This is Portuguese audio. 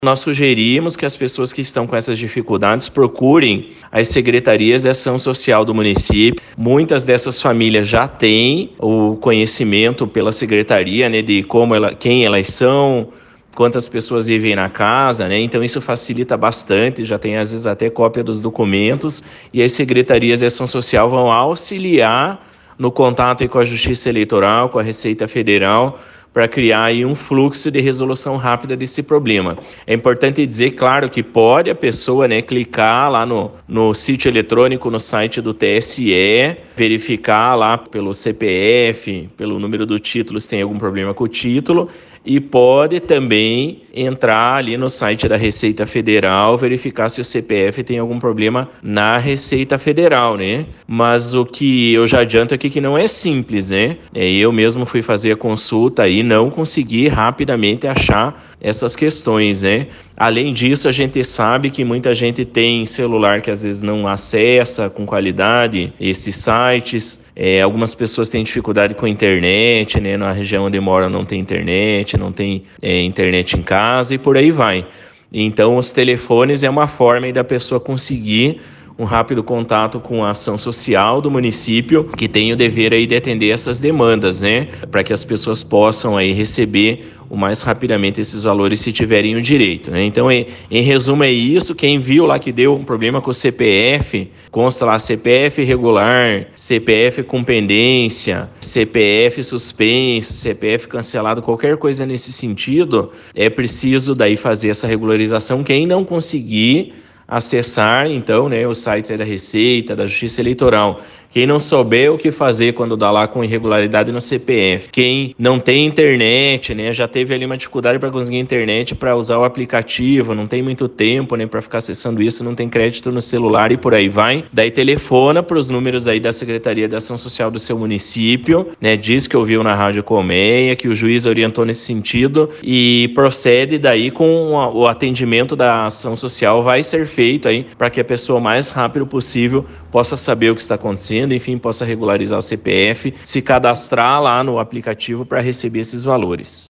Nós sugerimos que as pessoas que estão com essas dificuldades procurem as secretarias de ação social do município. Muitas dessas famílias já têm o conhecimento pela secretaria, né, de quem elas são, quantas pessoas vivem na casa, né? Então isso facilita bastante, já tem às vezes até cópia dos documentos, e as secretarias de ação social vão auxiliar no contato aí com a Justiça Eleitoral, com a Receita Federal, para criar aí um fluxo de resolução rápida desse problema. É importante dizer, claro, que pode a pessoa, né, clicar lá no sítio eletrônico, no site do TSE, verificar lá pelo CPF, pelo número do título, se tem algum problema com o título, e pode também entrar ali no site da Receita Federal, verificar se o CPF tem algum problema na Receita Federal, né? Mas o que eu já adianto aqui que não é simples, né? Eu mesmo fui fazer a consulta e não consegui rapidamente achar essas questões, né? Além disso, a gente sabe que muita gente tem celular que às vezes não acessa com qualidade esses sites. Algumas pessoas têm dificuldade com a internet, né? Na região onde mora não tem internet, não tem internet em casa e por aí vai. Então, os telefones é uma forma aí da pessoa conseguir um rápido contato com a ação social do município, que tem o dever aí de atender essas demandas, né? Para que as pessoas possam aí receber o mais rapidamente esses valores se tiverem o direito, né? Então, em resumo, é isso. Quem viu lá que deu um problema com o CPF, consta lá CPF irregular, CPF com pendência, CPF suspenso, CPF cancelado, qualquer coisa nesse sentido, é preciso daí fazer essa regularização. Quem não conseguir acessar, então, né, os sites da Receita, da Justiça Eleitoral. Quem não souber o que fazer quando dá lá com irregularidade no CPF, quem não tem internet, né, já teve ali uma dificuldade para conseguir internet para usar o aplicativo, não tem muito tempo, né, para ficar acessando isso, não tem crédito no celular e por aí vai. Daí telefona para os números aí da Secretaria de Ação Social do seu município, né, diz que ouviu na Rádio Colmeia, que o juiz orientou nesse sentido e procede daí com o atendimento da ação social vai ser feito aí para que a pessoa o mais rápido possível possa saber o que está acontecendo, enfim, possa regularizar o CPF, se cadastrar lá no aplicativo para receber esses valores.